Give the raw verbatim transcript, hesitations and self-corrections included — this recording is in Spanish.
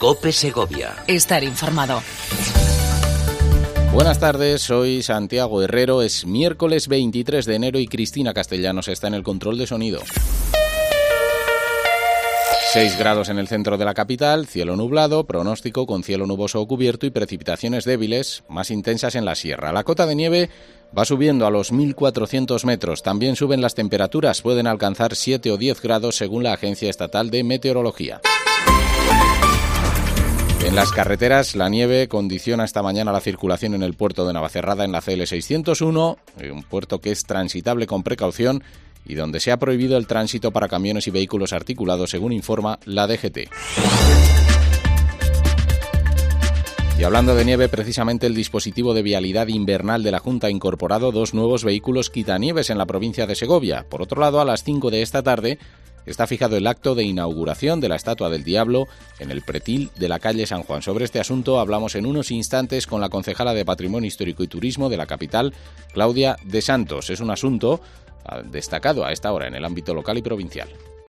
COPE Segovia. Estar informado. Buenas tardes, soy Santiago Herrero. Es miércoles veintitrés de enero y Cristina Castellanos está en el control de sonido. seis grados en el centro de la capital, cielo nublado, pronóstico con cielo nuboso o cubierto y precipitaciones débiles, más intensas en la sierra. La cota de nieve va subiendo a los mil cuatrocientos metros. También suben las temperaturas, pueden alcanzar siete o diez grados según la Agencia Estatal de Meteorología. En las carreteras, la nieve condiciona esta mañana la circulación en el puerto de Navacerrada en la C L seiscientos uno, un puerto que es transitable con precaución y donde se ha prohibido el tránsito para camiones y vehículos articulados, según informa la D G T. Y hablando de nieve, precisamente el dispositivo de vialidad invernal de la Junta ha incorporado dos nuevos vehículos quitanieves en la provincia de Segovia. Por otro lado, a las cinco de esta tarde está fijado el acto de inauguración de la Estatua del Diablo en el pretil de la calle San Juan. Sobre este asunto hablamos en unos instantes con la concejala de Patrimonio Histórico y Turismo de la capital, Claudia de Santos. Es un asunto destacado a esta hora en el ámbito local y provincial.